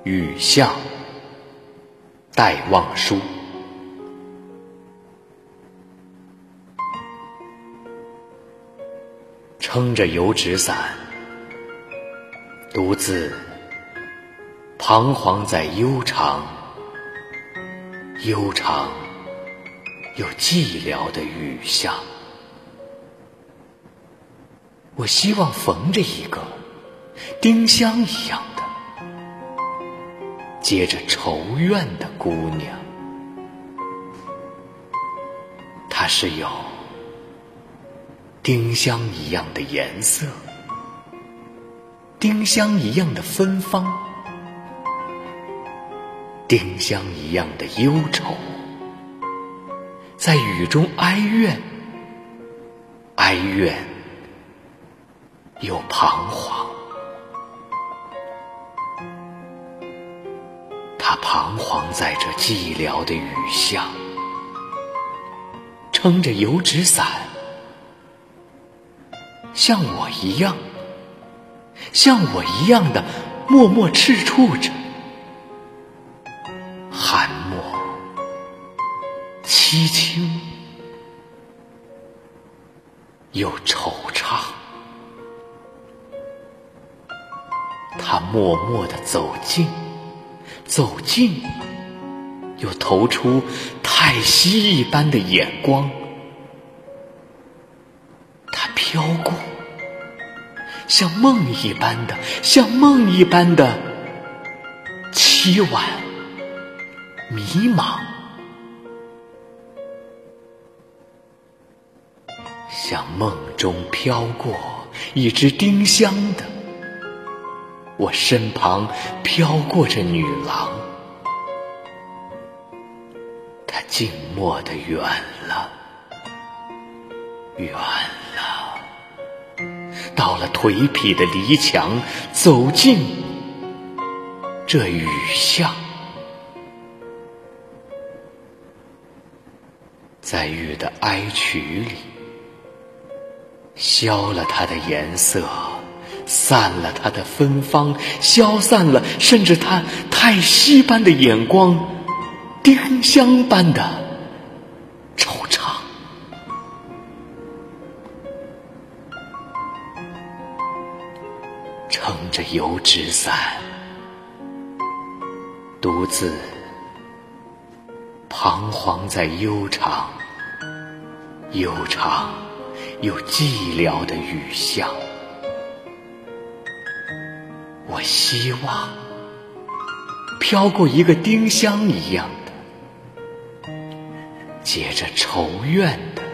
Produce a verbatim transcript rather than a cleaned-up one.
雨巷，戴望舒。撑着油纸伞，独自彷徨在悠长、悠长又寂寥的雨巷。我希望逢着一个丁香一样的结着愁怨的姑娘，她是有丁香一样的颜色，丁香一样的芬芳，丁香一样的忧愁，在雨中哀怨，哀怨又彷徨。他彷徨在这寂寥的雨巷，撑着油纸伞，像我一样，像我一样的默默赤触着，寒漠凄清又惆怅。他默默地走近，走近又投出太息一般的眼光。他飘过，像梦一般的，像梦一般的凄婉迷茫，像梦中飘过一只丁香的，我身旁飘过着女郎，她静默地远了，远了，到了颓圮的篱墙，走进这雨巷，在雨的哀曲里，消了它的颜色，散了它的芬芳，消散了甚至它太息般的眼光，丁香般的惆怅。撑着油纸伞，独自彷徨在悠长、悠长又寂寥的雨巷。我希望飘过一个丁香一样的结着愁怨的